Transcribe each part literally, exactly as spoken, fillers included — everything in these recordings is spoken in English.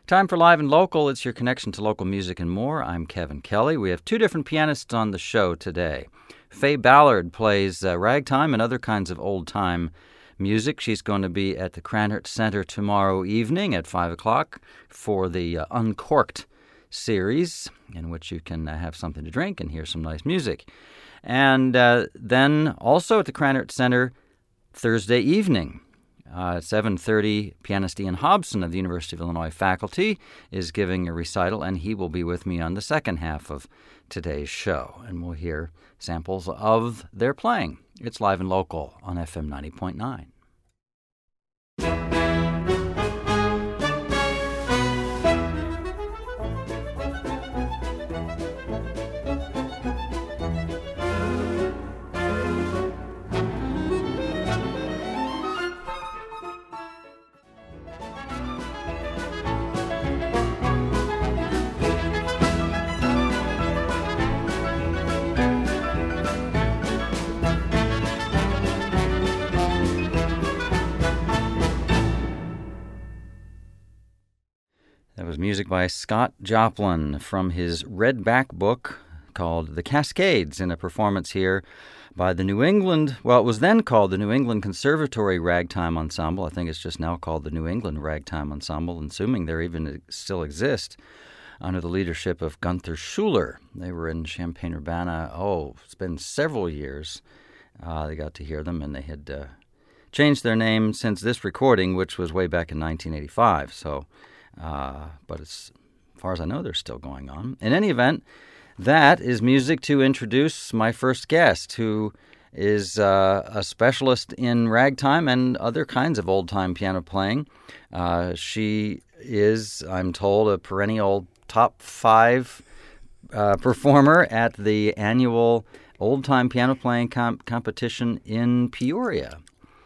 Time for Live and Local. It's your connection to local music and more. I'm Kevin Kelly. We have two different pianists on the show today. Faye Ballard plays uh, ragtime and other kinds of old-time music. She's going to be at the Cranhart Center tomorrow evening at five o'clock for the uh, Uncorked series, in which you can uh, have something to drink and hear some nice music. And uh, then also at the Cranhart Center Thursday evening, Uh, at seven thirty, pianist Ian Hobson of the University of Illinois faculty is giving a recital, and he will be with me on the second half of today's show. And we'll hear samples of their playing. It's Live and Local on F M ninety point nine. That was music by Scott Joplin from his Red Back book called The Cascades, in a performance here by the New England, well, it was then called the New England Conservatory Ragtime Ensemble. I think it's just now called the New England Ragtime Ensemble, assuming they even still exist, under the leadership of Gunther Schuller. They were in Champaign-Urbana, oh, it's been several years. Uh, they got to hear them, and they had uh, changed their name since this recording, which was way back in nineteen eighty-five, so... Uh, but as far as I know, they're still going on. In any event, that is music to introduce my first guest, who is uh, a specialist in ragtime and other kinds of old-time piano playing. Uh, she is, I'm told, a perennial top five uh, performer at the annual old-time piano playing comp- competition in Peoria.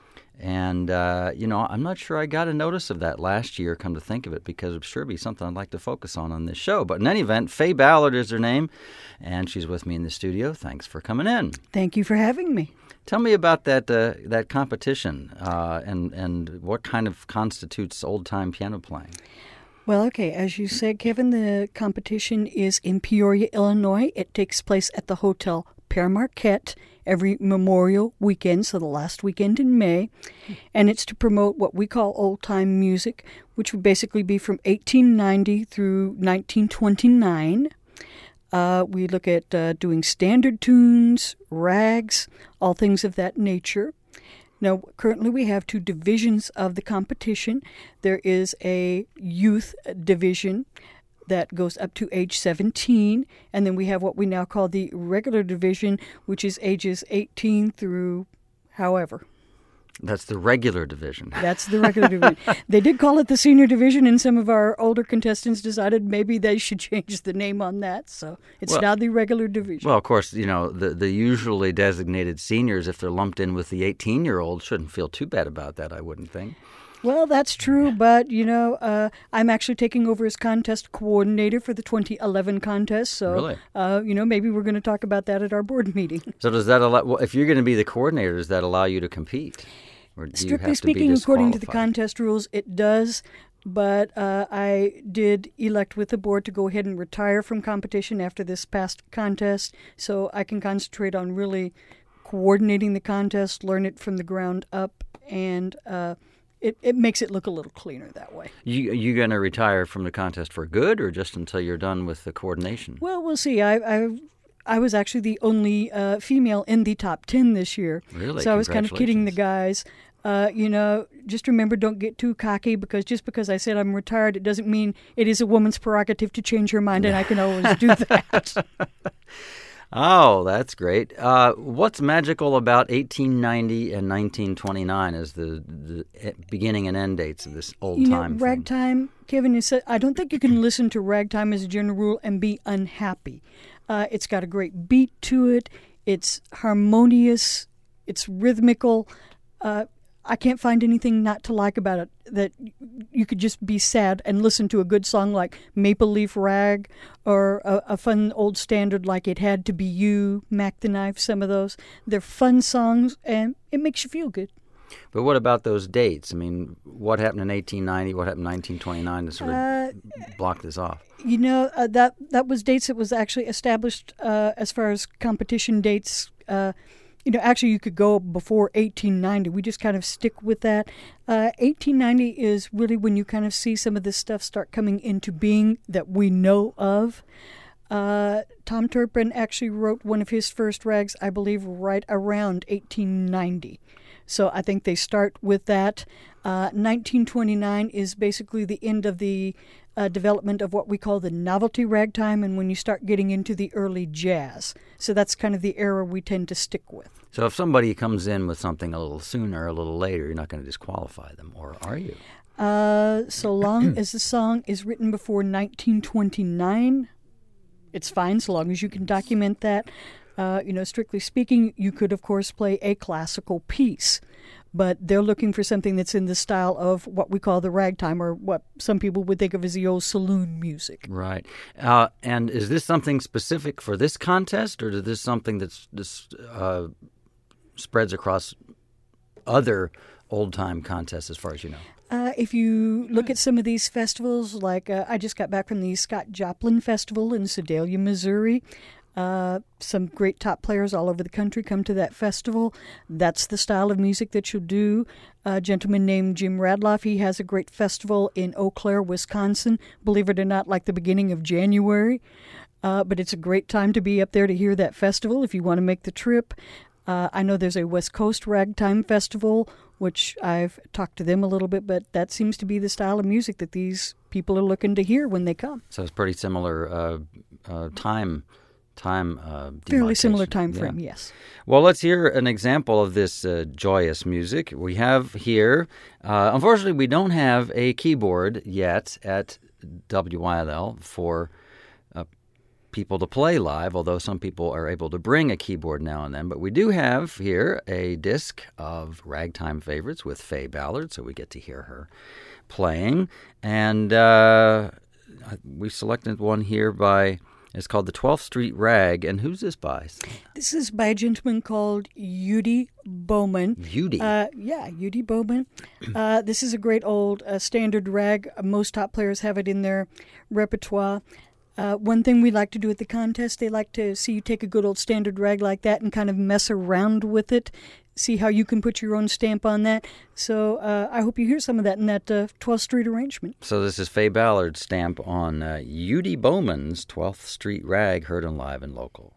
And, uh, you know, I'm not sure I got a notice of that last year, come to think of it, because it'd sure be something I'd like to focus on on this show. But in any event, Faye Ballard is her name, and she's with me in the studio. Thanks for coming in. Thank you for having me. Tell me about that uh, that competition uh, and, and what kind of constitutes old-time piano playing. Well, okay, as you said, Kevin, the competition is in Peoria, Illinois. It takes place at the Hotel Pere Marquette every Memorial weekend, so the last weekend in May, and it's to promote what we call old-time music, which would basically be from eighteen ninety through nineteen twenty-nine. Uh, we look at uh, doing standard tunes, rags, all things of that nature. Now, currently we have two divisions of the competition. There is a youth division that goes up to age seventeen, and then we have what we now call the regular division, which is ages eighteen through however. That's the regular division. That's the regular division. They did call it the senior division, and some of our older contestants decided maybe they should change the name on that, so it's well, now the regular division. Well, of course, you know, the, the usually designated seniors, if they're lumped in with the eighteen-year-olds, shouldn't feel too bad about that, I wouldn't think. Well, that's true, but, you know, uh, I'm actually taking over as contest coordinator for the twenty eleven contest, so, really? uh, you know, maybe we're going to talk about that at our board meeting. So does that allow, well, if you're going to be the coordinator, does that allow you to compete? Or do Strictly you have speaking, to be according to the disqualified? contest rules, it does, but uh, I did elect with the board to go ahead and retire from competition after this past contest, so I can concentrate on really coordinating the contest, learn it from the ground up, and uh, It, it makes it look a little cleaner that way. You you going to retire from the contest for good, or just until you're done with the coordination? Well, we'll see. I I, I was actually the only uh, female in the top ten this year. Really? So I was kind of kidding the Congratulations. guys. Uh, you know, just remember, don't get too cocky, because just because I said I'm retired, it doesn't mean it is a woman's prerogative to change her mind, and I can always do that. Oh, that's great. Uh, what's magical about eighteen ninety and nineteen twenty-nine as the, the beginning and end dates of this old you know, time thing? Ragtime, Kevin, is, I don't think you can listen to ragtime as a general rule and be unhappy. Uh, it's got a great beat to it. It's harmonious. It's rhythmical. Uh, I can't find anything not to like about it, that you could just be sad and listen to a good song like Maple Leaf Rag, or a, a fun old standard like It Had to Be You, Mac the Knife, some of those. They're fun songs, and it makes you feel good. But what about those dates? I mean, what happened in eighteen ninety? What happened in nineteen twenty-nine to sort of uh, block this off? You know, uh, that that was dates that was actually established uh, as far as competition dates. Uh, you know, actually, you could go before eighteen ninety. We just kind of stick with that. Uh, eighteen ninety is really when you kind of see some of this stuff start coming into being that we know of. Uh, Tom Turpin actually wrote one of his first rags, I believe, right around eighteen ninety. So I think they start with that. Uh, nineteen twenty-nine is basically the end of the uh, development of what we call the novelty ragtime, and when you start getting into the early jazz. So that's kind of the era we tend to stick with. So if somebody comes in with something a little sooner or a little later, you're not going to disqualify them, or are you? Uh, so long as the song is written before nineteen twenty-nine, it's fine, so long as you can document that. Uh, you know, strictly speaking, you could, of course, play a classical piece, but they're looking for something that's in the style of what we call the ragtime, or what some people would think of as the old saloon music. Right. Uh, and is this something specific for this contest, or is this something that's this uh, spreads across other old-time contests, as far as you know? Uh, if you look at some of these festivals, like uh, I just got back from the Scott Joplin Festival in Sedalia, Missouri. Uh, some great top players all over the country come to that festival. That's the style of music that you'll do. A gentleman named Jim Radloff, he has a great festival in Eau Claire, Wisconsin. Believe it or not, like the beginning of January. Uh, but it's a great time to be up there to hear that festival if you want to make the trip. Uh, I know there's a West Coast Ragtime Festival, which I've talked to them a little bit, but that seems to be the style of music that these people are looking to hear when they come. So it's pretty similar uh, uh, time Time uh, fairly similar time frame, yeah. Yes. Well, let's hear an example of this uh, joyous music. We have here, uh, unfortunately, we don't have a keyboard yet at W Y L L for uh, people to play live, although some people are able to bring a keyboard now and then. But we do have here a disc of ragtime favorites with Faye Ballard, so we get to hear her playing. And uh, we selected one here by... It's called the twelfth Street Rag, and who's this by? This is by a gentleman called Udi Bowman. Udi? Uh, yeah, Udi Bowman. Uh, this is a great old uh, standard rag. Most top players have it in their repertoire. Uh, one thing we like to do at the contest, they like to see you take a good old standard rag like that and kind of mess around with it, see how you can put your own stamp on that. So uh, I hope you hear some of that in that uh, twelfth Street arrangement. So this is Faye Ballard's stamp on uh, Udi Bowman's twelfth Street Rag, heard on Live and Local.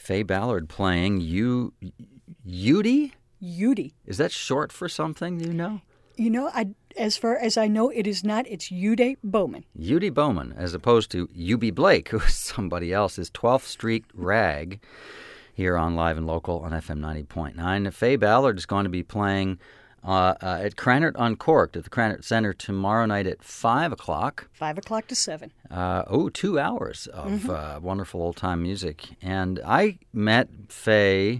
Faye Ballard playing U Udi? Udi. Is that short for something? Do you know? You know, I, as far as I know, it is not. It's Uday Bowman. Udi Bowman, as opposed to U B Blake, who is somebody else's twelfth Street Rag, here on Live and Local on F M ninety point nine. Faye Ballard is going to be playing uh, uh, at Cranert Uncorked at the Cranert Center tomorrow night at five o'clock. five o'clock to seven. Uh, oh, two hours of Mm-hmm. uh, wonderful old-time music. And I met Faye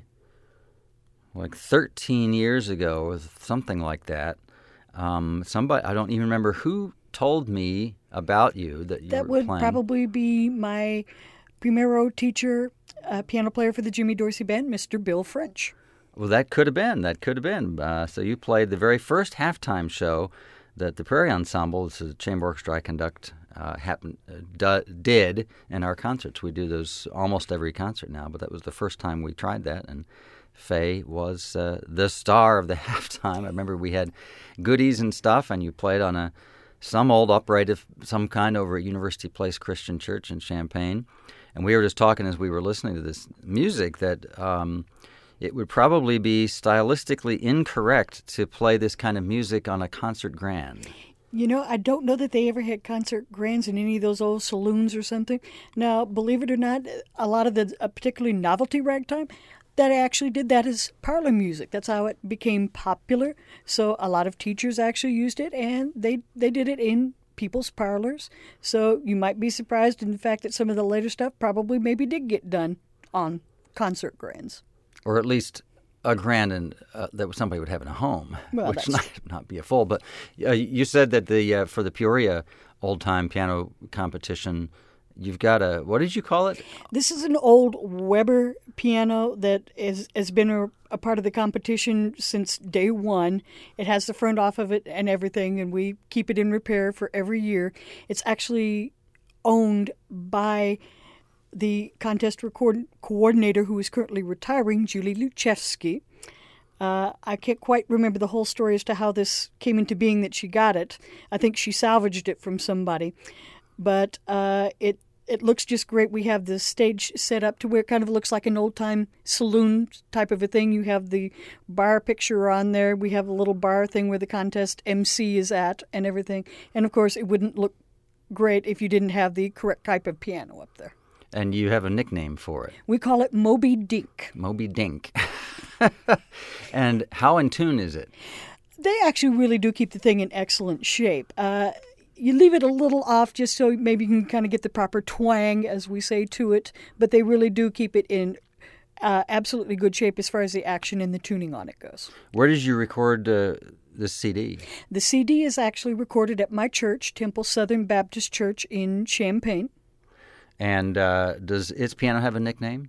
like thirteen years ago, or something like that. Um, somebody, I don't even remember who told me about you that you That were would playing. probably be my primero teacher, uh, piano player for the Jimmy Dorsey Band, Mister Bill French. Well, that could have been. That could have been. Uh, so you played the very first halftime show that the Prairie Ensemble, this is a chamber orchestra I conduct, uh, happen, uh, d- did in our concerts. We do those almost every concert now, but that was the first time we tried that, and Faye was uh, the star of the halftime. I remember we had goodies and stuff, and you played on a some old upright of some kind over at University Place Christian Church in Champaign. And we were just talking as we were listening to this music that um, it would probably be stylistically incorrect to play this kind of music on a concert grand. You know, I don't know that they ever had concert grands in any of those old saloons or something. Now, believe it or not, a lot of the uh, particularly novelty ragtime, that actually did that as parlor music. That's how it became popular. So a lot of teachers actually used it, and they, they did it in people's parlors. So you might be surprised in the fact that some of the later stuff probably maybe did get done on concert grands. Or at least a grand and, uh, that somebody would have in a home, Well, which that's- not not be a full. But uh, you said that the uh, for the Peoria old-time piano competition, you've got a, what did you call it? This is an old Weber piano that is, has been a, a part of the competition since day one. It has the front off of it and everything, and we keep it in repair for every year. It's actually owned by the contest record, coordinator who is currently retiring, Julie Luchevsky. Uh, I can't quite remember the whole story as to how this came into being that she got it. I think she salvaged it from somebody. But uh, it it looks just great. We have the stage set up to where it kind of looks like an old-time saloon type of a thing. You have the bar picture on there. We have a little bar thing where the contest M C is at and everything. And, of course, it wouldn't look great if you didn't have the correct type of piano up there. And you have a nickname for it, We call it Moby Dink. Moby Dink. And how in tune is it? They actually really do keep the thing in excellent shape. Uh, you leave it a little off just so maybe you can kind of get the proper twang, as we say, to it, but they really do keep it in uh, absolutely good shape as far as the action and the tuning on it goes. Where did you record uh, this C D? The C D is actually recorded at my church, Temple Southern Baptist Church in Champaign. And uh, does its piano have a nickname?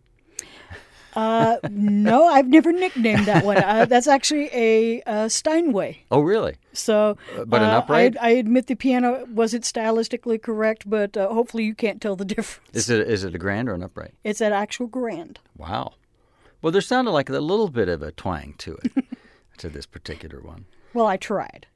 Uh, no, I've never nicknamed that one. Uh, that's actually a uh, Steinway. Oh, really? So, But an uh, upright? I, I admit the piano wasn't stylistically correct, but uh, hopefully you can't tell the difference. Is it is it a grand or an upright? It's an actual grand. Wow. Well, there sounded like a little bit of a twang to it, to this particular one. Well, I tried.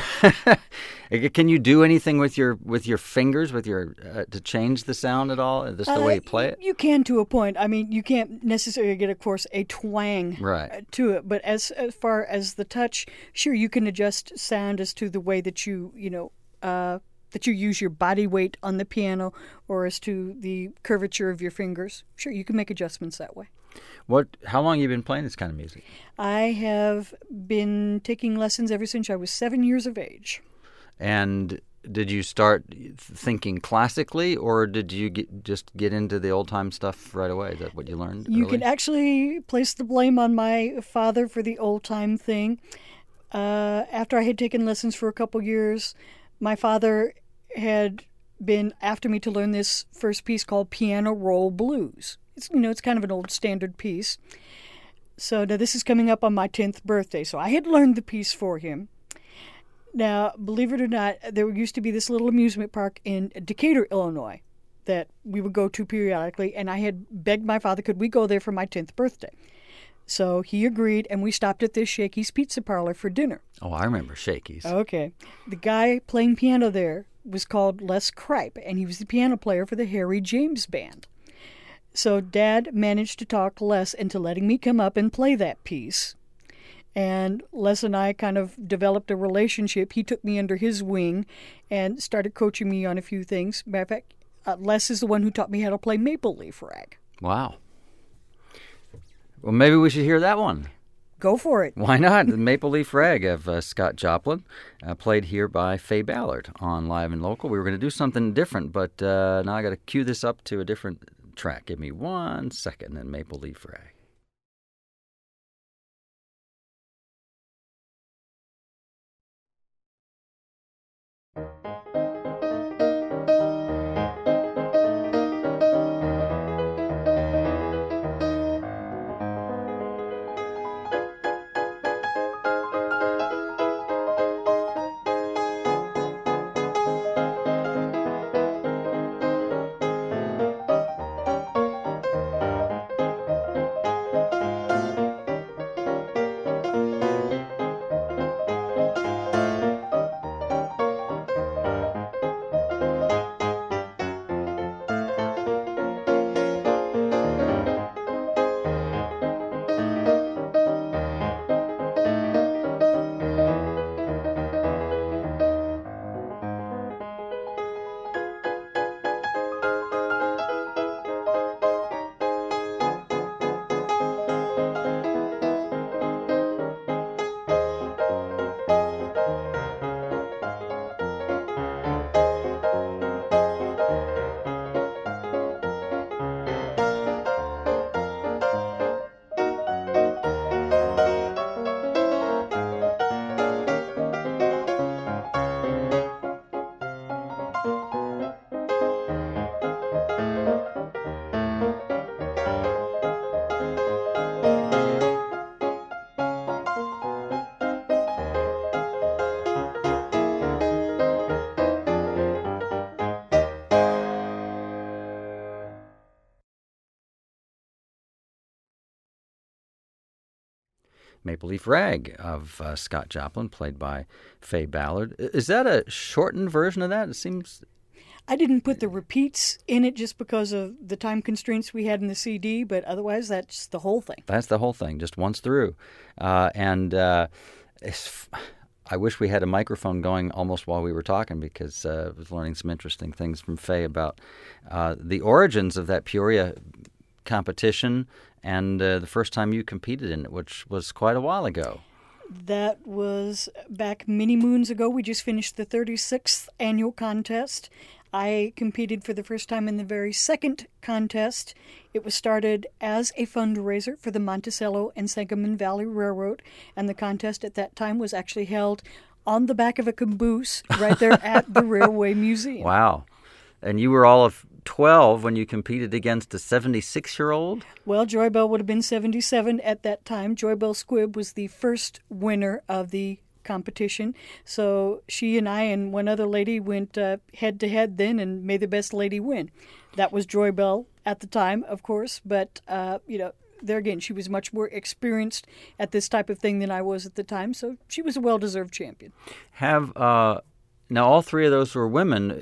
Can you do anything with your with your fingers, with your uh, to change the sound at all? Just the way you play it? You can to a point. I mean, you can't necessarily get, of course, a twang Right. uh, to it. But as, as far as the touch, sure, you can adjust sound as to the way that you, you know, uh, that you use your body weight on the piano, or as to the curvature of your fingers. Sure, you can make adjustments that way. What? How long have you been playing this kind of music? I have been taking lessons ever since I was seven years of age. And did you start thinking classically, or did you get, just get into the old time stuff right away? Is that what you learned? You early? can actually place the blame on my father for the old time thing. Uh, after I had taken lessons for a couple years, my father had been after me to learn this first piece called Piano Roll Blues. It's, you know, it's kind of an old standard piece. So now this is coming up on my tenth birthday. So I had learned the piece for him. Now, believe it or not, there used to be this little amusement park in Decatur, Illinois, that we would go to periodically, and I had begged my father, could we go there for my tenth birthday? So he agreed, and we stopped at this Shakey's Pizza Parlor for dinner. Oh, I remember Shakey's. Okay. The guy playing piano there was called Les Kripe, and he was the piano player for the Harry James Band. So Dad managed to talk Les into letting me come up and play that piece. And Les and I kind of developed a relationship. He took me under his wing and started coaching me on a few things. Matter of fact, uh, Les is the one who taught me how to play Maple Leaf Rag. Wow. Well, maybe we should hear that one. Go for it. Why not? The Maple Leaf Rag of uh, Scott Joplin, uh, played here by Faye Ballard on Live and Local. We were going to do something different, but uh, now I got to cue this up to a different track. Give me one second, and Maple Leaf Rag. Maple Leaf Rag of uh, Scott Joplin, played by Faye Ballard. Is that a shortened version of that? It seems... I didn't put the repeats in it just because of the time constraints we had in the C D, but otherwise that's the whole thing. That's the whole thing, just once through. Uh, and uh, it's, I wish we had a microphone going almost while we were talking, because uh, I was learning some interesting things from Faye about uh, the origins of that Peoria competition and uh, the first time you competed in it, which was quite a while ago. That was back many moons ago. We just finished the thirty-sixth annual contest. I competed for the first time in the very second contest. It was started as a fundraiser for the Monticello and Sangamon Valley Railroad, and the contest at that time was actually held on the back of a caboose right there at the Railway Museum. Wow. And you were all of twelve when you competed against a seventy-six-year-old? Well, Joy Bell would have been seventy-seven at that time. Joy Bell Squibb was the first winner of the competition. So she and I and one other lady went uh, head-to-head then, and may the best lady win. That was Joy Bell at the time, of course, but, uh, you know, there again, she was much more experienced at this type of thing than I was at the time, so she was a well-deserved champion. Have, uh, now all three of those were women.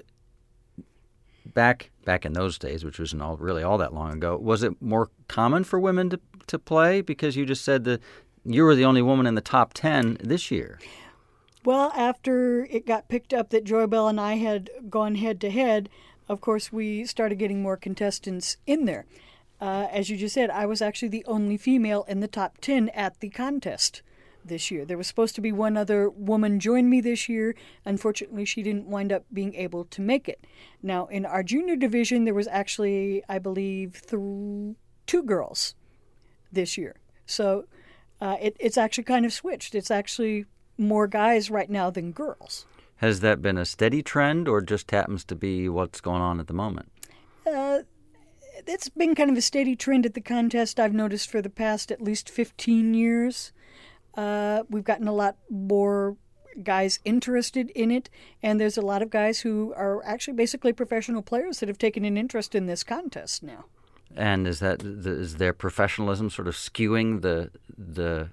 Back back in those days, which wasn't all, really all that long ago, was it more common for women to, to play? Because you just said that you were the only woman in the top ten this year. Well, after it got picked up that Joy Bell and I had gone head-to-head, of course, we started getting more contestants in there. Uh, as you just said, I was actually the only female in the top ten at the contest this year. There was supposed to be one other woman join me this year. Unfortunately, she didn't wind up being able to make it. Now, in our junior division, there was actually, I believe, th- two girls this year. So uh, it, it's actually kind of switched. It's actually more guys right now than girls. Has that been a steady trend, or just happens to be what's going on at the moment? Uh, it's been kind of a steady trend at the contest, I've noticed, for the past at least fifteen years. Uh, we've gotten a lot more guys interested in it, and there's a lot of guys who are actually basically professional players that have taken an interest in this contest now. And is that is their professionalism sort of skewing the the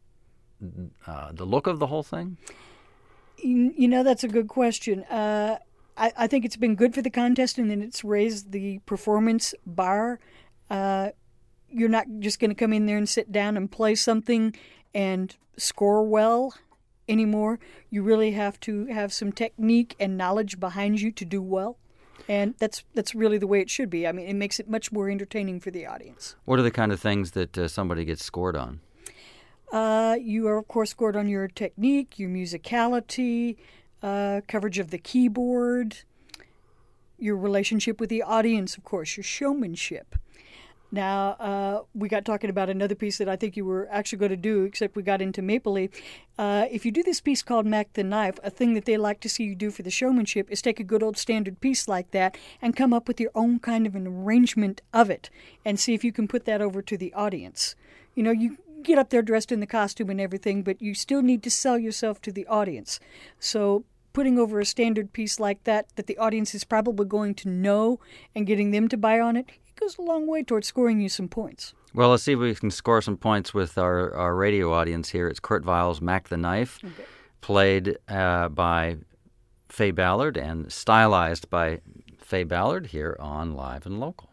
uh, the look of the whole thing? You, you know, that's a good question. Uh, I, I think it's been good for the contest, and then it's raised the performance bar Uh, you're not just going to come in there and sit down and play something and score well anymore. You really have to have some technique and knowledge behind you to do well. And that's that's really the way it should be. I mean, it makes it much more entertaining for the audience. What are the kind of things that uh, somebody gets scored on? Uh, you are, of course, scored on your technique, your musicality, uh, coverage of the keyboard, your relationship with the audience, of course, your showmanship. Now, uh, we got talking about another piece that I think you were actually going to do, except we got into Maple Leaf. Uh, if you do this piece called Mac the Knife, a thing that they like to see you do for the showmanship is take a good old standard piece like that and come up with your own kind of an arrangement of it and see if you can put that over to the audience. You know, you get up there dressed in the costume and everything, but you still need to sell yourself to the audience. So putting over a standard piece like that, that the audience is probably going to know and getting them to buy on it, it goes a long way towards scoring you some points. Well, let's see if we can score some points with our, our radio audience here. It's Kurt Weill's Mac the Knife, okay. played uh, by Faye Ballard and stylized by Faye Ballard here on Live and Local.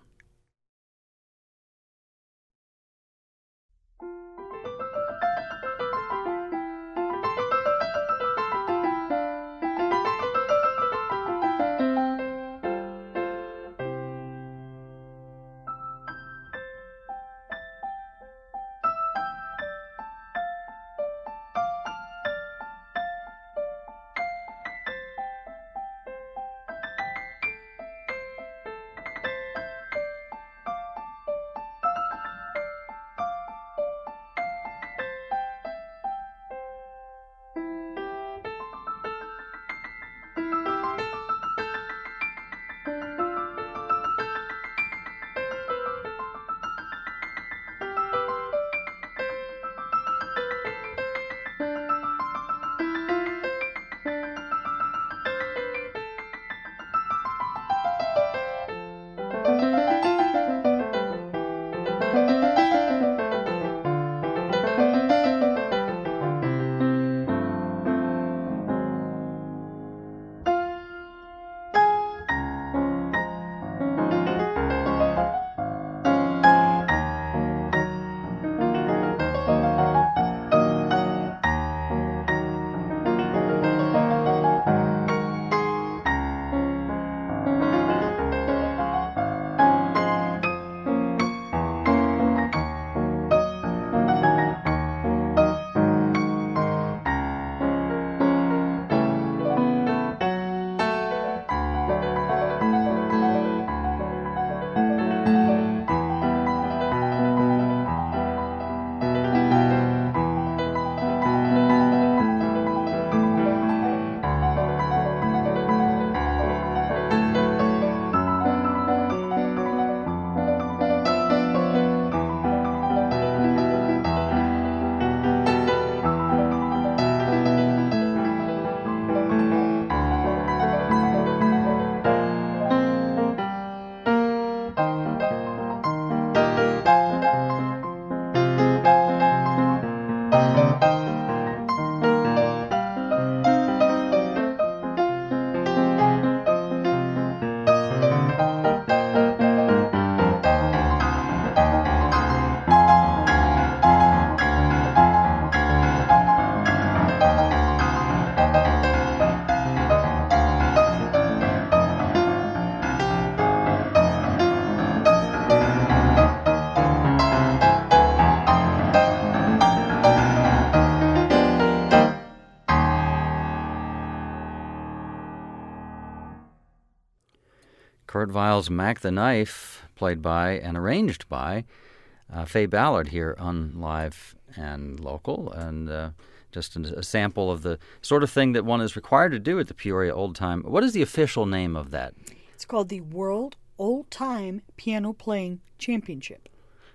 Kurt Weill's Mac the Knife, played by and arranged by uh, Faye Ballard here on Live and Local, and uh, just a, a sample of the sort of thing that one is required to do at the Peoria Old Time. What is the official name of that? It's called the World Old Time Piano Playing Championship.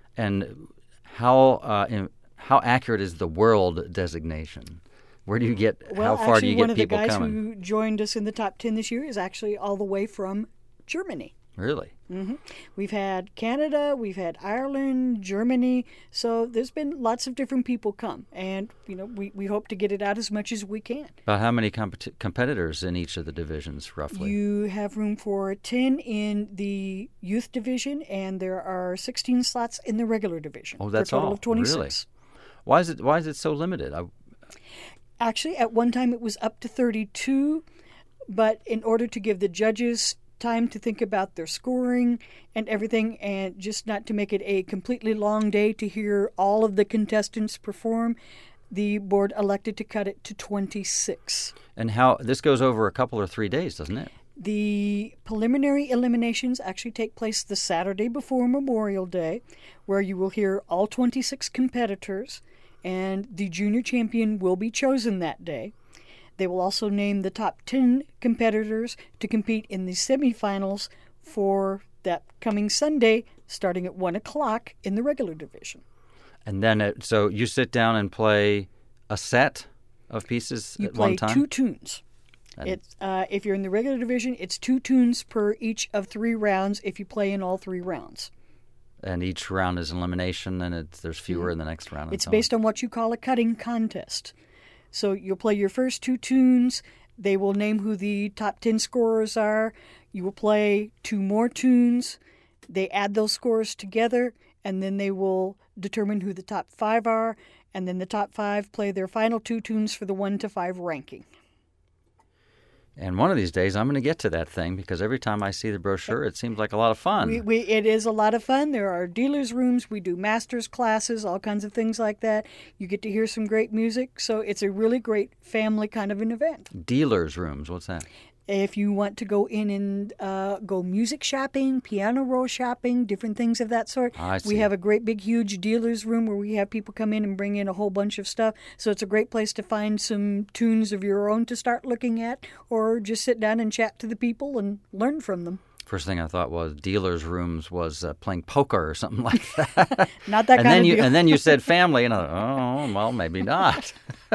And how uh, in, how accurate is the world designation? Where do you get? Well, how far actually, do you one get of the people guys coming? who joined us in the top ten this year is actually all the way from Germany. Really? hmm We've had Canada, we've had Ireland, Germany. So there's been lots of different people come. And, you know, we, we hope to get it out as much as we can. About how many compet- competitors in each of the divisions, roughly? You have room for ten in the youth division, and there are sixteen slots in the regular division. Oh, that's for a total all? of twenty-six. Really? Why is it, why is it so limited? I... Actually, at one time it was up to thirty-two, but in order to give the judges time to think about their scoring and everything, and just not to make it a completely long day to hear all of the contestants perform, the board elected to cut it to twenty-six. And how this goes over a couple or three days, doesn't it? The preliminary eliminations actually take place the Saturday before Memorial Day, where you will hear all twenty-six competitors, and the junior champion will be chosen that day. They will also name the top ten competitors to compete in the semifinals for that coming Sunday, starting at one o'clock in the regular division. And then, it, so you sit down and play a set of pieces You at one time? play two tunes. And- It's, uh, if you're in the regular division, it's two tunes per each of three rounds if you play in all three rounds. And each round is elimination, and it's, there's fewer in the next round. and It's so based on. on what you call a cutting contest. So you'll play your first two tunes. They will name who the top ten scorers are. You will play two more tunes. They add those scores together, and then they will determine who the top five are. And then the top five play their final two tunes for the one to five ranking. And one of these days, I'm going to get to that thing, because every time I see the brochure, it seems like a lot of fun. We, we, it is a lot of fun. There are dealers' rooms. We do masters classes, all kinds of things like that. You get to hear some great music. So it's a really great family kind of an event. Dealers' rooms, what's that? If you want to go in and uh, go music shopping, piano roll shopping, different things of that sort, I see. we have a great big huge dealer's room where we have people come in and bring in a whole bunch of stuff. So it's a great place to find some tunes of your own to start looking at, or just sit down and chat to the people and learn from them. First thing I thought was dealers' rooms was uh, playing poker or something like that. Not that and kind then of you deal. and then you said family, and I thought, oh, well, maybe not.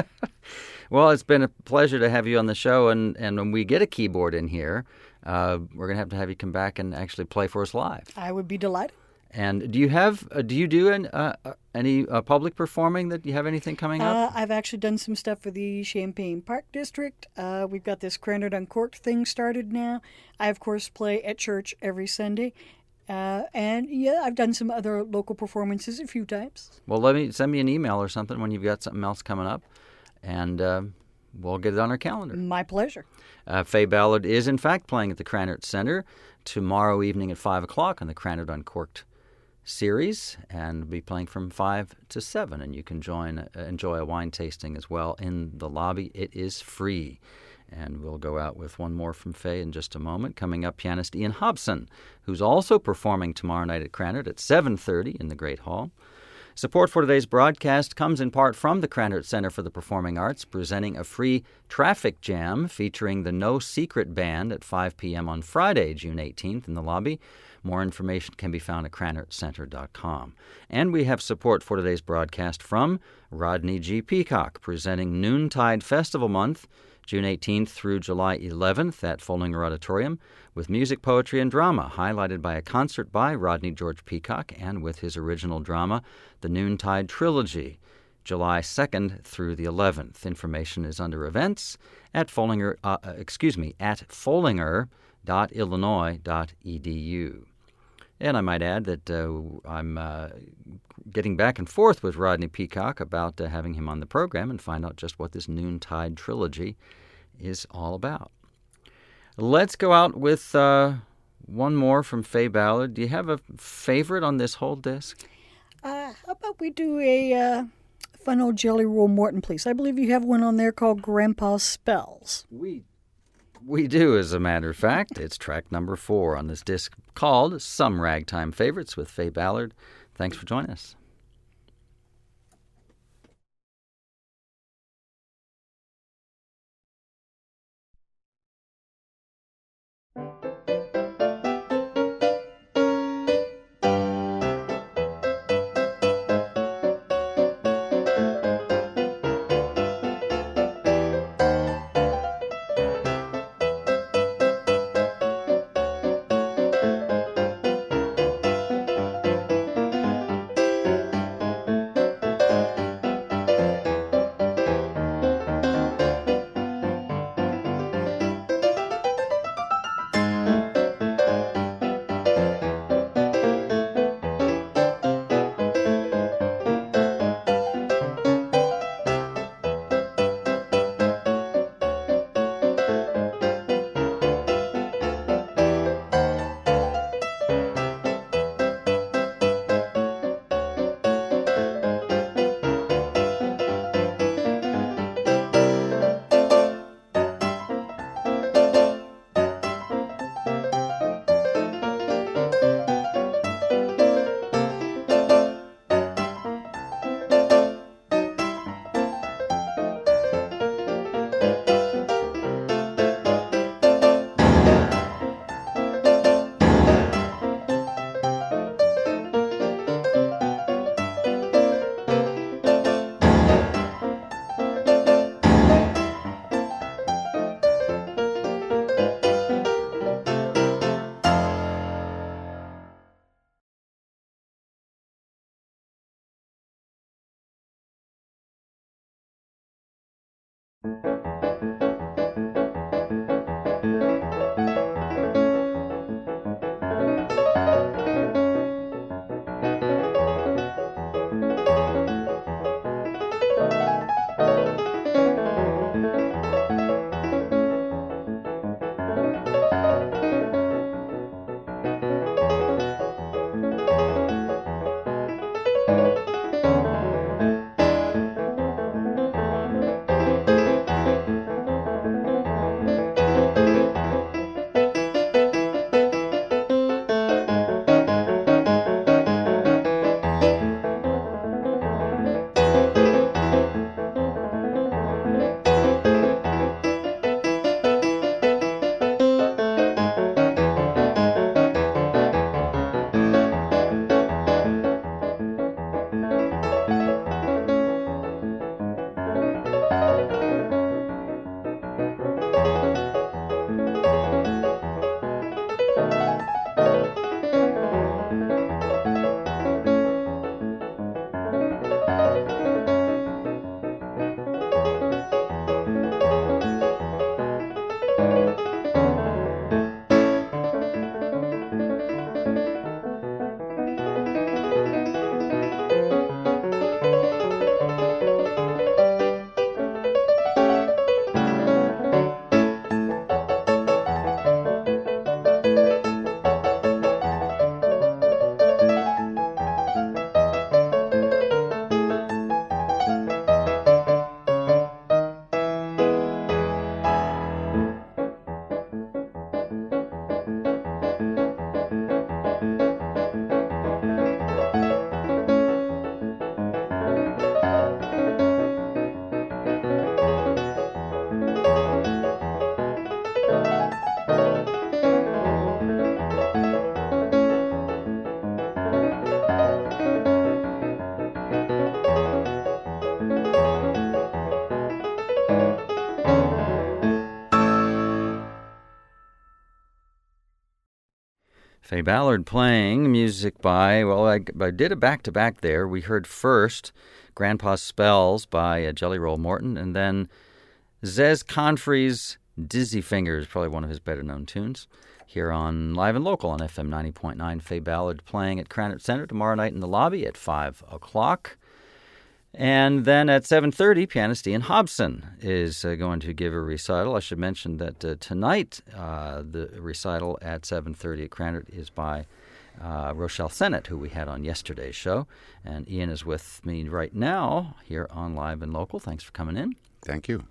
Well, it's been a pleasure to have you on the show, and, and when we get a keyboard in here, uh, we're going to have to have you come back and actually play for us live. I would be delighted. And do you have uh, do you do an, uh, uh, any uh, public performing? That you have anything coming up? Uh, I've actually done some stuff for the Champaign Park District. Uh, we've got this Cranard Uncorked thing started now. I, of course, play at church every Sunday. Uh, and, yeah, I've done some other local performances a few times. Well, let me send me an email or something when you've got something else coming up, and uh, we'll get it on our calendar. My pleasure. Uh, Faye Ballard is, in fact, playing at the Cranard Center tomorrow evening at five o'clock on the Cranard Uncorked series, and be playing from five to seven. And you can join, uh, enjoy a wine tasting as well in the lobby. It is free. And we'll go out with one more from Faye in just a moment. Coming up, pianist Ian Hobson, who's also performing tomorrow night at Cranard at seven thirty in the Great Hall. Support for today's broadcast comes in part from the Cranard Center for the Performing Arts, presenting a free traffic jam featuring the No Secret Band at five p.m. on Friday, June eighteenth in the lobby. More information can be found at cranard center dot com. And we have support for today's broadcast from Rodney G. Peacock, presenting Noontide Festival Month, June eighteenth through July eleventh at Follinger Auditorium, with music, poetry, and drama, highlighted by a concert by Rodney George Peacock and with his original drama, The Noontide Trilogy, July second through the eleventh. Information is under events at Follinger, uh, excuse me, at follinger dot illinois dot e d u. And I might add that uh, I'm uh, getting back and forth with Rodney Peacock about uh, having him on the program and find out just what this Noontide Trilogy is all about. Let's go out with uh, one more from Faye Ballard. Do you have a favorite on this whole disc? Uh, how about we do a uh, fun old Jelly Roll Morton, please? I believe you have one on there called Grandpa's Spells. We We do, as a matter of fact. It's track number four on this disc called Some Ragtime Favorites with Faye Ballard. Thanks for joining us. Faye Ballard playing music by, well, I, I did a back-to-back there. We heard first Grandpa's Spells by uh, Jelly Roll Morton, and then Zez Confrey's Dizzy Fingers, probably one of his better-known tunes, here on Live and Local on F M ninety point nine. Faye Ballard playing at Krannert Center tomorrow night in the lobby at five o'clock. And then at seven thirty, pianist Ian Hobson is uh, going to give a recital. I should mention that uh, tonight uh, the recital at seven thirty at Krannert is by uh, Rochelle Sennett, who we had on yesterday's show. And Ian is with me right now here on Live and Local. Thanks for coming in. Thank you.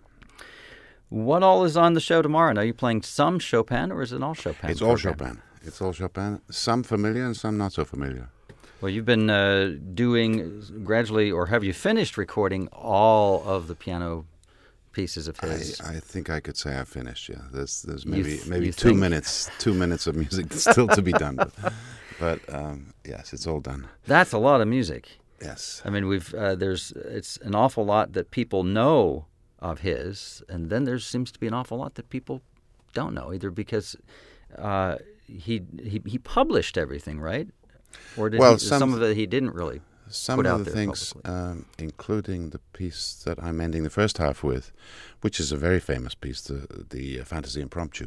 What all is on the show tomorrow? Are you playing some Chopin, or is it all Chopin? It's all Chopin. It's all Chopin. Some familiar and some not so familiar. Well, you've been uh, doing gradually, or have you finished recording all of the piano pieces of his? I, I think I could say I've finished. Yeah, there's there's maybe th- maybe you two think? minutes two minutes of music still to be done. But, but um, yes, it's all done. That's a lot of music. Yes. I mean, we've uh, there's it's an awful lot that people know of his, and then there seems to be an awful lot that people don't know, either because uh, he he he published everything, right? Or did well, he, some, some of it he didn't really some put of out the there things, publicly. um, including the piece that I'm ending the first half with, which is a very famous piece, the the uh, Fantasy Impromptu,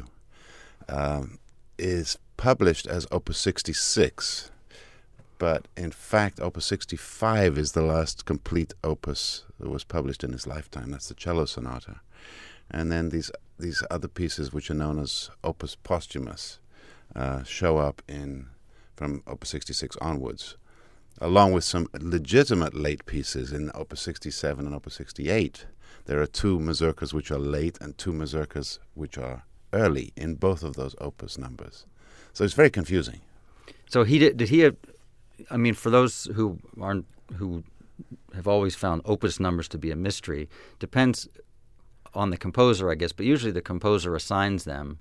um, is published as Opus sixty-six. But in fact, Opus sixty-five is the last complete opus that was published in his lifetime. That's the cello sonata. And then these these other pieces, which are known as Opus Posthumous, uh, show up in from Opus sixty-six onwards, along with some legitimate late pieces in Opus sixty-seven and Opus sixty-eight. There are two mazurkas which are late and two mazurkas which are early in both of those opus numbers. So it's very confusing. So he did. Did he have? I mean, for those who aren't who have always found opus numbers to be a mystery, depends on the composer, I guess. But usually, the composer assigns them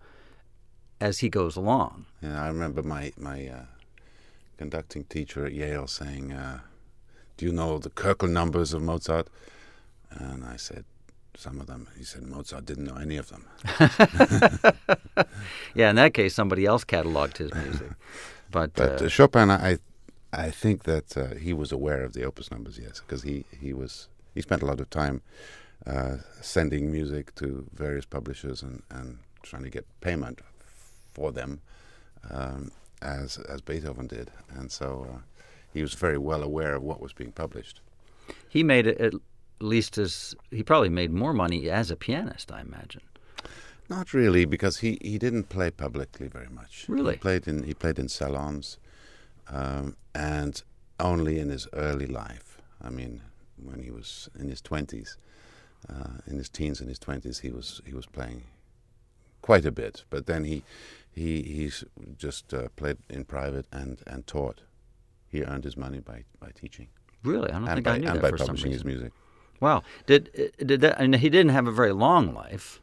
as he goes along. Yeah, I remember my my uh, conducting teacher at Yale saying, uh, "Do you know the Köchel numbers of Mozart?" And I said, "Some of them." He said, "Mozart didn't know any of them." Yeah, in that case, somebody else cataloged his music. But, But uh, uh, Chopin, I I think that uh, he was aware of the opus numbers, yes, because he, he was he spent a lot of time uh, sending music to various publishers and, and trying to get payment for them, um, as as Beethoven did, and so uh, he was very well aware of what was being published. he made it at least as he probably made more money as a pianist, I imagine. Not really, because he, he didn't play publicly very much. Really? He played in he played in salons, um, and only in his early life. I mean, when he was in his twenties, uh, in his teens and his twenties, he was he was playing quite a bit. But then he he he's just uh, played in private and, and taught. He earned his money by, by teaching. Really, I don't and think by, I knew and that by for some publishing his reason. music. Wow, did did that? And he didn't have a very long life.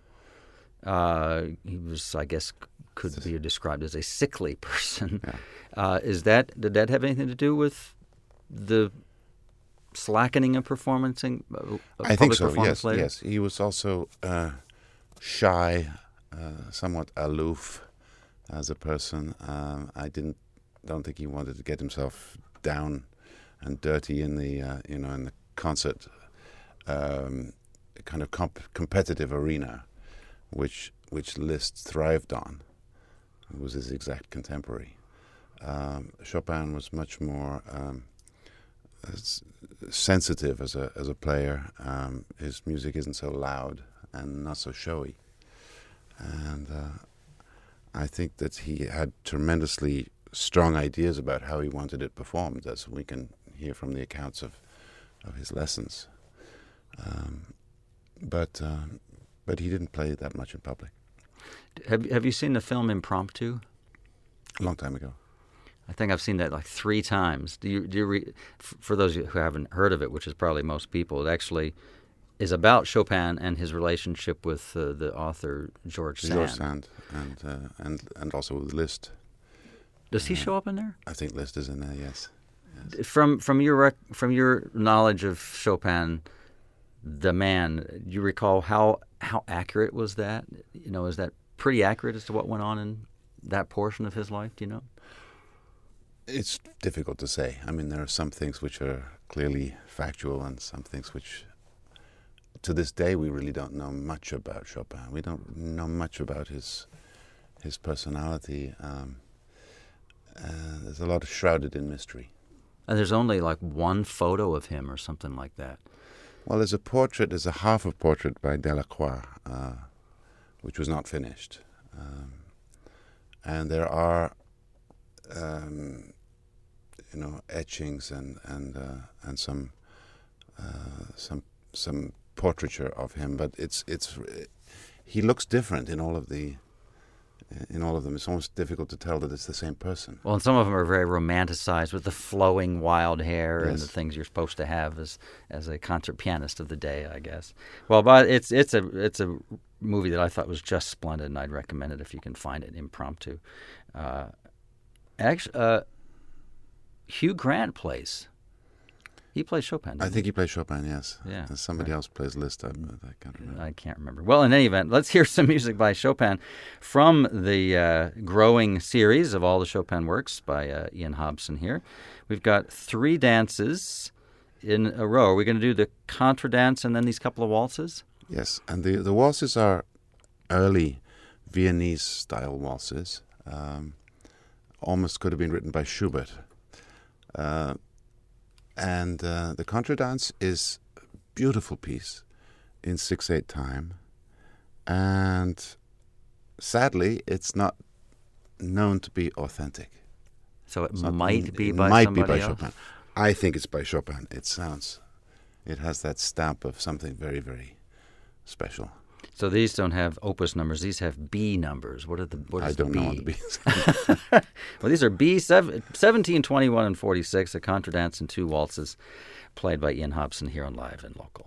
Uh, he was, I guess, could be described as a sickly person. Yeah. Uh, is that did that have anything to do with the slackening of performancing? Uh, I think public so. performance Yes, later? yes. He was also uh, shy, uh, somewhat aloof as a person. Um, I didn't don't think he wanted to get himself down and dirty in the uh, you know in the concert um, kind of comp- competitive arena, which which Liszt thrived on. It was his exact contemporary. Um, Chopin was much more um, s- sensitive as a as a player. Um, his music isn't so loud and not so showy, and uh, I think that he had tremendously strong ideas about how he wanted it performed, as we can hear from the accounts of of his lessons. Um, but uh, but he didn't play that much in public. Have Have you seen the film Impromptu? A long time ago. I think I've seen that like three times. Do you do you re, f- for those who haven't heard of it, which is probably most people, it actually is about Chopin and his relationship with uh, the author George Sand. George Sand and uh, and and also with Liszt. Does he Uh, show up in there? I think Liszt is in there. Yes. yes. From from your rec- from your knowledge of Chopin, the man, do you recall how how accurate was that? You know, is that pretty accurate as to what went on in that portion of his life? Do you know? It's difficult to say. I mean, there are some things which are clearly factual and some things which, to this day, we really don't know much about Chopin. We don't know much about his his personality. Um, uh, there's a lot shrouded in mystery. And there's only like one photo of him or something like that. Well, there's a portrait, there's a half a portrait by Delacroix, uh, which was not finished. Um, and there are, um, you know, etchings and and uh, and some uh, some some portraiture of him, but it's it's he looks different in all of the in all of them. It's almost difficult to tell that it's the same person. Well, and some of them are very romanticized with the flowing wild hair and Yes. the things you're supposed to have as as a concert pianist of the day, I guess. Well, but it's it's a it's a movie that I thought was just splendid, and I'd recommend it if you can find it impromptu. Uh, actually, uh, Hugh Grant plays. He plays Chopin. I doesn't think he plays Chopin, yes. Yeah, And somebody right. else plays Liszt. I, I can't he? remember. I can't remember. Well, in any event, let's hear some music by Chopin from the uh, growing series of all the Chopin works by uh, Ian Hobson here. We've got three dances in a row. Are we going to do the contra dance and then these couple of waltzes? Yes, and the the waltzes are early Viennese-style waltzes. Um, almost could have been written by Schubert. Uh, and uh, the contradance is a beautiful piece in six eight time. And sadly, it's not known to be authentic. So it It's not- might be it by might somebody be by else? Chopin. I think it's by Chopin. It sounds, it has that stamp of something very, very special. So these don't have opus numbers. These have B numbers. What are the what is I don't the know B? what the B is. Well, these are B seven, seventeen, twenty-one, and forty-six, a contradance and two waltzes, played by Ian Hobson here on Live and Local.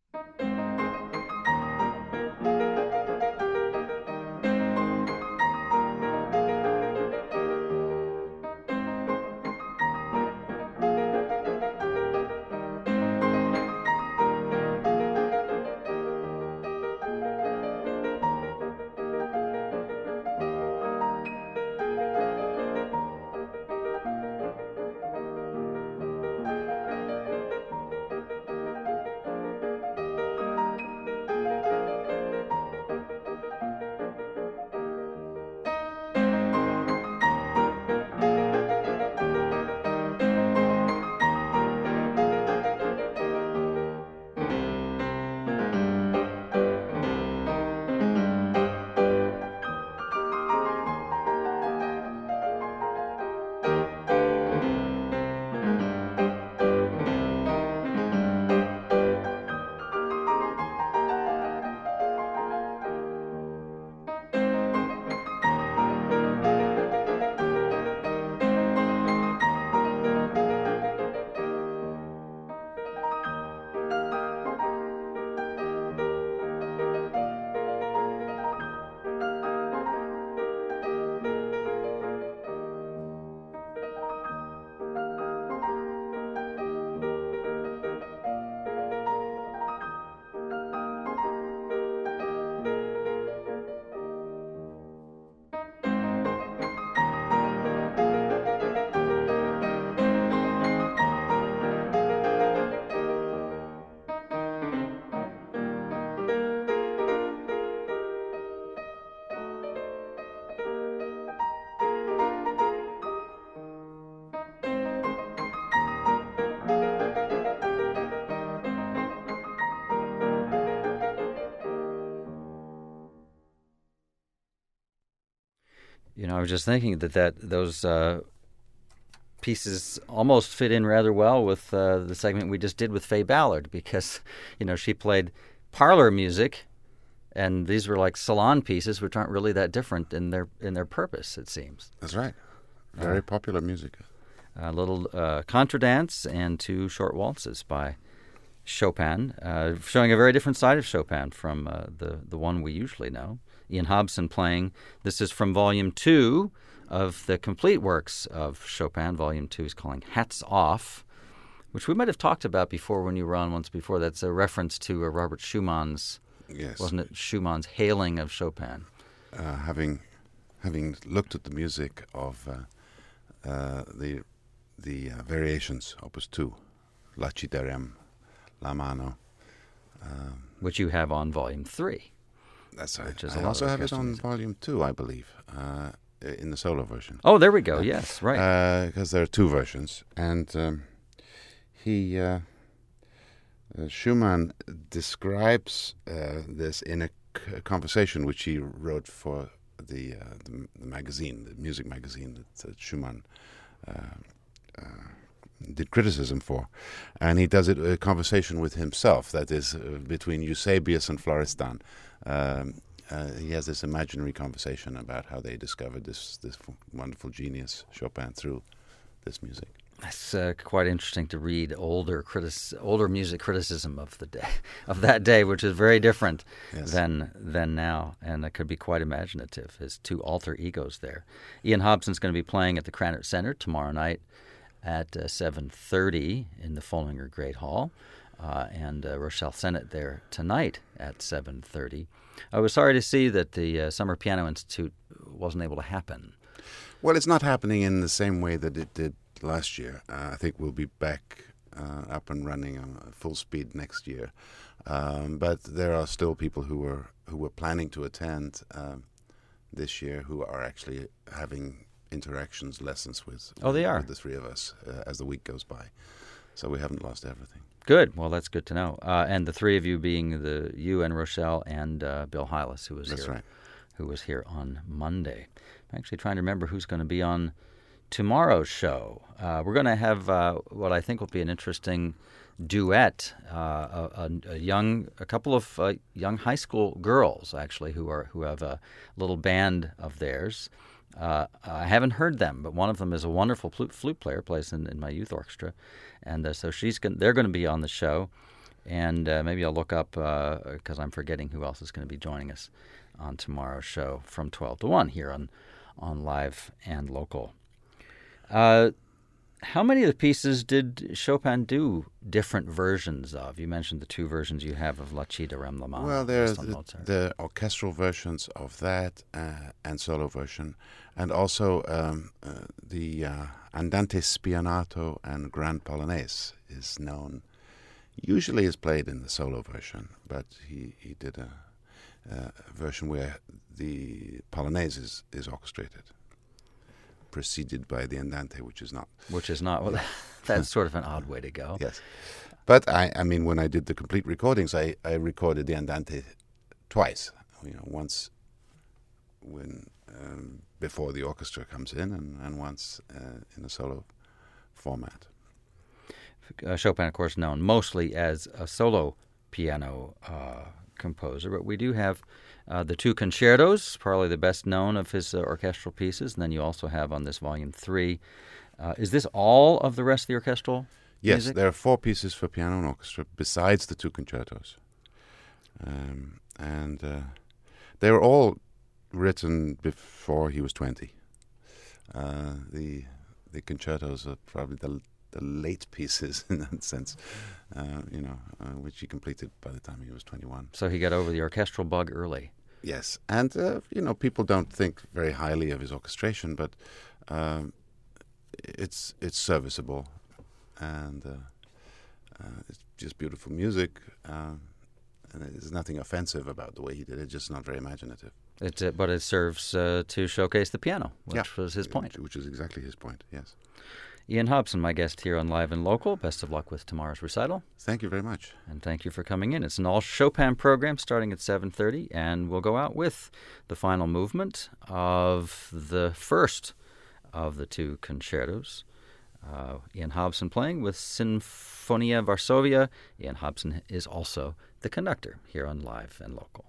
You know, I was just thinking that, that those uh, pieces almost fit in rather well with uh, the segment we just did with Faye Ballard, because, you know, she played parlor music, and these were like salon pieces, which aren't really that different in their in their purpose, it seems. That's right. Very uh, popular music. A little uh, contradance and two short waltzes by Chopin, uh, showing a very different side of Chopin from uh, the, the one we usually know. Ian Hobson playing. This is from Volume two of the complete works of Chopin. Volume two is calling Hats Off, which we might have talked about before when you were on once before. That's a reference to uh, Robert Schumann's, yes. wasn't it, Schumann's hailing of Chopin. Uh, having having looked at the music of uh, uh, the the uh, variations, Opus two, Laciderem, La Mano. Um, which you have on Volume three. That's right. I also have it on music. Volume two, I believe, uh, in the solo version. Oh, there we go. Uh, yes, right. Because uh, there are two versions. And um, he, uh, uh, Schumann describes uh, this in a, c- a conversation which he wrote for the, uh, the, the magazine, the music magazine that uh, Schumann uh, uh, did criticism for. And he does it a conversation with himself, that is, uh, between Eusebius and Florestan. Um, uh, he has this imaginary conversation about how they discovered this this f- wonderful genius, Chopin, through this music. It's uh, quite interesting to read older critis- older music criticism of the day of that day, which is very different yes. than than now, and it could be quite imaginative. His two alter egos there. Ian Hobson's going to be playing at the Krannert Center tomorrow night at uh, seven thirty in the Foellinger Great Hall. Uh, and uh, Rochelle Sennett there tonight at seven thirty. I was sorry to see that the uh, Summer Piano Institute wasn't able to happen. Well, it's not happening in the same way that it did last year. Uh, I think we'll be back uh, up and running on full speed next year. Um, but there are still people who were who were planning to attend um, this year who are actually having interactions, lessons with, oh, they are. with the three of us uh, as the week goes by. So we haven't lost everything. Good. Well, that's good to know. Uh, and the three of you being the you and Rochelle and uh, Bill Hylas, who was That's here, right. who was here on Monday. I'm actually trying to remember who's going to be on tomorrow's show. Uh, we're going to have uh, what I think will be an interesting duet. Uh, a, a, a young, a couple of uh, young high school girls actually who are who have a little band of theirs. Uh, I haven't heard them, but one of them is a wonderful flute, flute player, plays in, in my youth orchestra, and uh, so she's going they're going to be on the show, And uh, maybe I'll look up, because uh, I'm forgetting who else is going to be joining us on tomorrow's show from twelve to one here on, on Live and Local. Uh, how many of the pieces did Chopin do different versions of? You mentioned the two versions you have of La Ci di Rem la Mano. Well, there's the, the orchestral versions of that uh, and solo version, and also um, uh, the uh, Andante Spianato and Grand Polonaise is known. Usually is played in the solo version, but he, he did a, a version where the Polonaise is, is orchestrated, preceded by the Andante, which is not. Which is not. Well, that's sort of an odd way to go. Yes. But, I, I mean, when I did the complete recordings, I, I recorded the Andante twice. You know, once when um, before the orchestra comes in, and, and once uh, in a solo format. Uh, Chopin, of course, known mostly as a solo piano uh, composer, but we do have uh, the two concertos, probably the best known of his uh, orchestral pieces, and then you also have on this volume three. Uh, is this all of the rest of the orchestral Yes, music? There are four pieces for piano and orchestra besides the two concertos. Um, and uh, they were all written before he was twenty. Uh, the the concertos are probably the the late pieces in that sense, uh, you know, uh, which he completed by the time he was twenty-one. So he got over the orchestral bug early. Yes, and, uh, you know, people don't think very highly of his orchestration, but um, it's it's serviceable, and uh, uh, it's just beautiful music, uh, and there's nothing offensive about the way he did it, just not very imaginative. It, uh, but it serves uh, to showcase the piano, which yeah. was his point. Which was exactly his point, yes. Ian Hobson, my guest here on Live and Local. Best of luck with tomorrow's recital. Thank you very much. And thank you for coming in. It's an all Chopin program starting at seven thirty, and we'll go out with the final movement of the first of the two concertos. Uh, Ian Hobson playing with Sinfonia Varsovia. Ian Hobson is also the conductor here on Live and Local.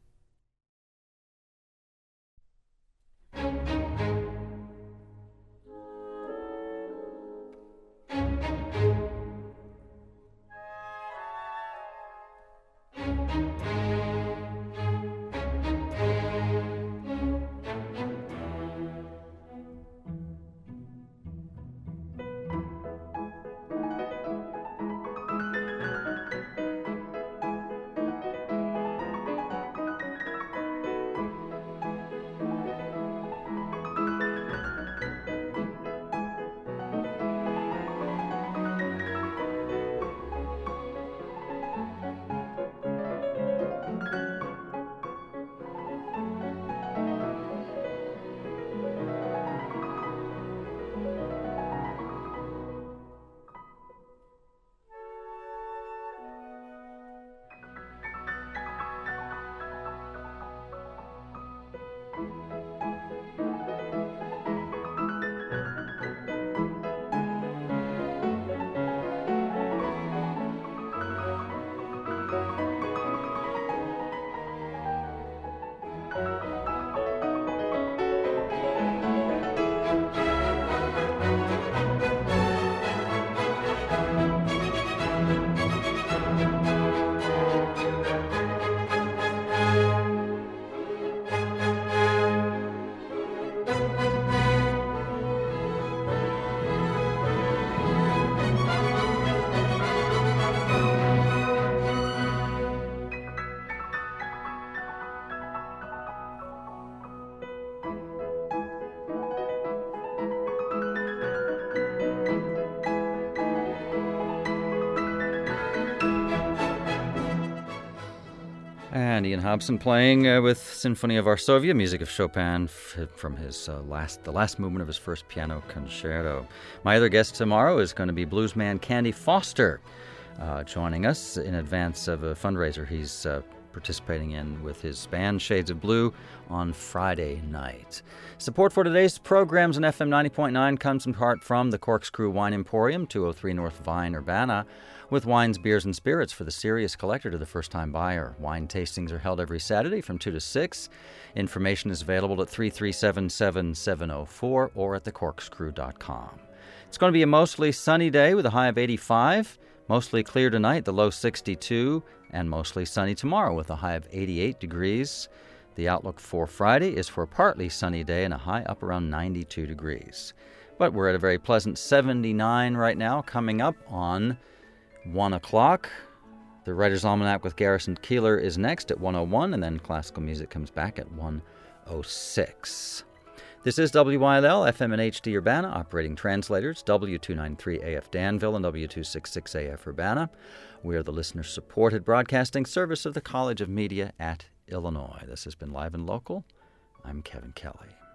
And Ian Hobson playing uh, with Sinfonia Varsovia, music of Chopin f- from his uh, last, the last movement of his first piano concerto. My other guest tomorrow is going to be bluesman Candy Foster, uh, joining us in advance of a fundraiser he's uh, participating in with his band Shades of Blue on Friday night. Support for today's programs on F M ninety point nine comes in part from the Corkscrew Wine Emporium, two oh three North Vine, Urbana, with wines, beers, and spirits for the serious collector to the first-time buyer. Wine tastings are held every Saturday from two to six. Information is available at three three seven, seven seven oh four or at the corkscrew dot com. It's going to be a mostly sunny day with a high of eighty-five. Mostly clear tonight, the low sixty-two, and mostly sunny tomorrow with a high of eighty-eight degrees. The outlook for Friday is for a partly sunny day and a high up around ninety-two degrees. But we're at a very pleasant seventy-nine right now, coming up on one o'clock. The Writer's Almanac with Garrison Keillor is next at one oh one, and then classical music comes back at one oh six. This is W Y L L, F M and H D Urbana, operating translators, W two ninety-three A F Danville and W two sixty-six A F Urbana. We are the listener-supported broadcasting service of the College of Media at Illinois. This has been Live and Local. I'm Kevin Kelly.